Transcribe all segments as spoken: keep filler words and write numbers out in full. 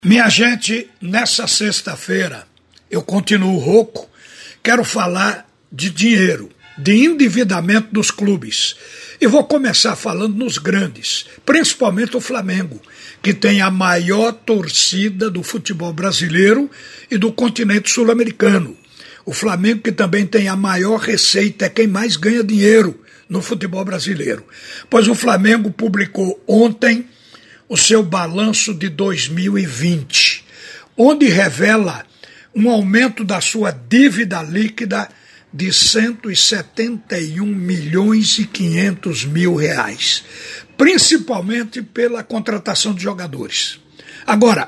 Minha gente, nessa sexta-feira eu continuo rouco, quero falar de dinheiro, de endividamento dos clubes. E vou começar falando nos grandes, principalmente o Flamengo, que tem a maior torcida do futebol brasileiro e do continente sul-americano. O Flamengo que também tem a maior receita, é quem mais ganha dinheiro no futebol brasileiro. Pois o Flamengo publicou ontem o seu balanço de dois mil e vinte, onde revela um aumento da sua dívida líquida de cento e setenta e um milhões e quinhentos mil reais, principalmente pela contratação de jogadores. Agora,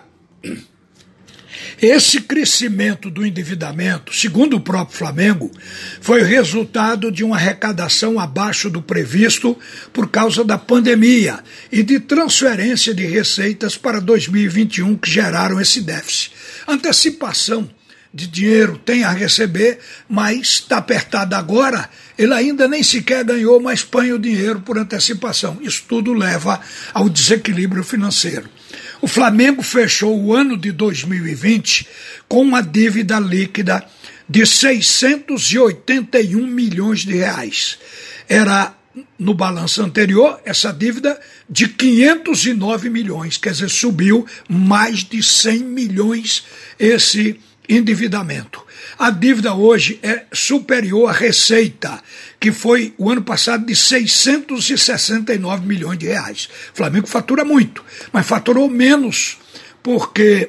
esse crescimento do endividamento, segundo o próprio Flamengo, foi resultado de uma arrecadação abaixo do previsto por causa da pandemia e de transferência de receitas para dois mil e vinte e um que geraram esse déficit. Antecipação de dinheiro tem a receber, mas está apertado agora, ele ainda nem sequer ganhou, mas põe o dinheiro por antecipação. Isso tudo leva ao desequilíbrio financeiro. O Flamengo fechou o ano de dois mil e vinte com uma dívida líquida de seiscentos e oitenta e um milhões de reais. Era, no balanço anterior, essa dívida de quinhentos e nove milhões, quer dizer, subiu mais de cem milhões esse endividamento. A dívida hoje é superior à receita, que foi o ano passado de seiscentos e sessenta e nove milhões de reais. O Flamengo fatura muito, mas faturou menos porque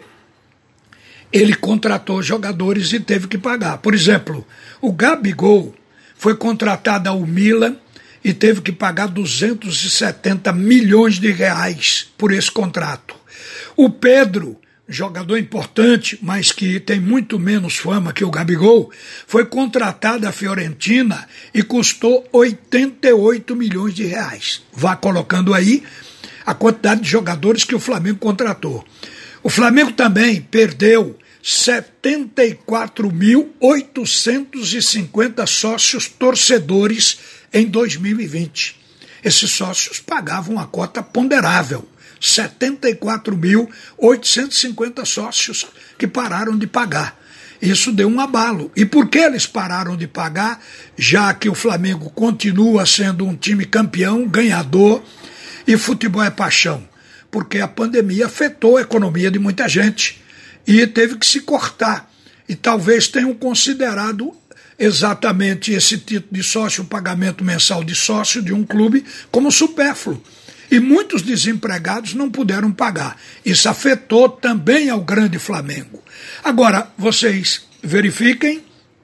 ele contratou jogadores e teve que pagar. Por exemplo, o Gabigol foi contratado ao Milan e teve que pagar duzentos e setenta milhões de reais por esse contrato. O Pedro, jogador importante, mas que tem muito menos fama que o Gabigol, foi contratado à Fiorentina e custou oitenta e oito milhões de reais. Vá colocando aí a quantidade de jogadores que o Flamengo contratou. O Flamengo também perdeu setenta e quatro mil oitocentos e cinquenta sócios torcedores em dois mil e vinte. Esses sócios pagavam a cota ponderável. setenta e quatro mil oitocentos e cinquenta sócios que pararam de pagar. Isso deu um abalo. E por que eles pararam de pagar, já que o Flamengo continua sendo um time campeão, ganhador, e futebol é paixão? Porque a pandemia afetou a economia de muita gente e teve que se cortar. E talvez tenham considerado exatamente esse título de sócio, o pagamento mensal de sócio de um clube, como supérfluo. E muitos desempregados não puderam pagar. Isso afetou também ao grande Flamengo. Agora, vocês verifiquem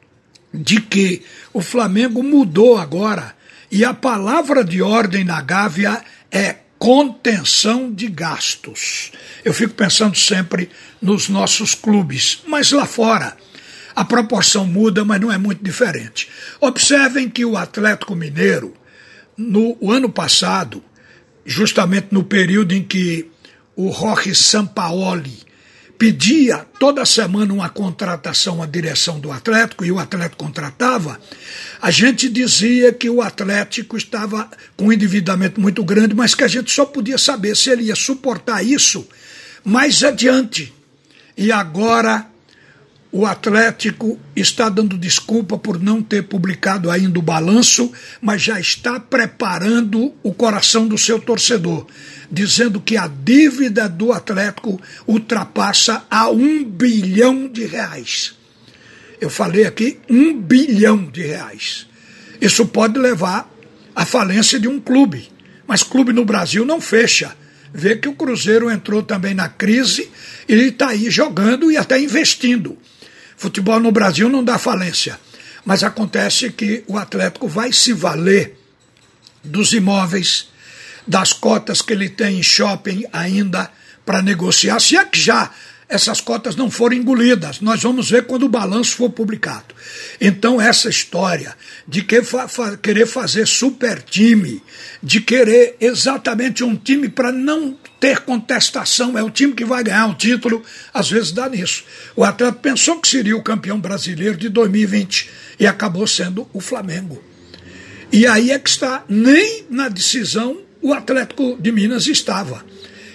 de que o Flamengo mudou agora e a palavra de ordem na Gávea é contenção de gastos. Eu fico pensando sempre nos nossos clubes, mas lá fora a proporção muda, mas não é muito diferente. Observem que o Atlético Mineiro, no ano passado, justamente no período em que o Jorge Sampaoli pedia toda semana uma contratação à direção do Atlético, e o Atlético contratava, a gente dizia que o Atlético estava com um endividamento muito grande, mas que a gente só podia saber se ele ia suportar isso mais adiante. E agora o Atlético está dando desculpa por não ter publicado ainda o balanço, mas já está preparando o coração do seu torcedor, dizendo que a dívida do Atlético ultrapassa a um bilhão de reais. Eu falei aqui um bilhão de reais. Isso pode levar à falência de um clube, mas clube no Brasil não fecha. Vê que o Cruzeiro entrou também na crise e está aí jogando e até investindo. Futebol no Brasil não dá falência, mas acontece que o Atlético vai se valer dos imóveis, das cotas que ele tem em shopping ainda para negociar, se é que já essas cotas não forem engolidas. Nós vamos ver quando o balanço for publicado. Então essa história de que fa- fa- querer fazer super time, de querer exatamente um time para não ter contestação, é o time que vai ganhar o título, às vezes dá nisso. O Atlético pensou que seria o campeão brasileiro de dois mil e vinte e acabou sendo o Flamengo. E aí é que está, nem na decisão o Atlético de Minas estava.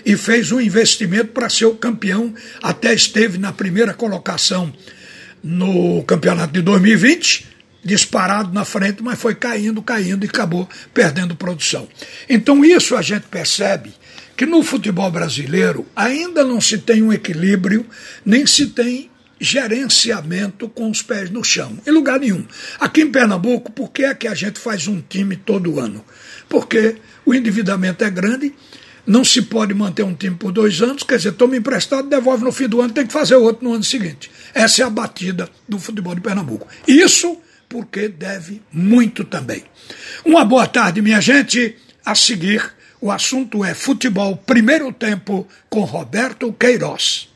e fez um investimento para ser o campeão, até esteve na primeira colocação no campeonato de dois mil e vinte, disparado na frente, mas foi caindo, caindo e acabou perdendo produção. Então isso a gente percebe que no futebol brasileiro ainda não se tem um equilíbrio, nem se tem gerenciamento com os pés no chão, em lugar nenhum. Aqui em Pernambuco, por que é que a gente faz um time todo ano? Porque o endividamento é grande, não se pode manter um time por dois anos, quer dizer, toma emprestado, devolve no fim do ano, tem que fazer outro no ano seguinte. Essa é a batida do futebol de Pernambuco. Isso porque deve muito também. Uma boa tarde, minha gente. A seguir, o assunto é futebol primeiro tempo com Roberto Queiroz.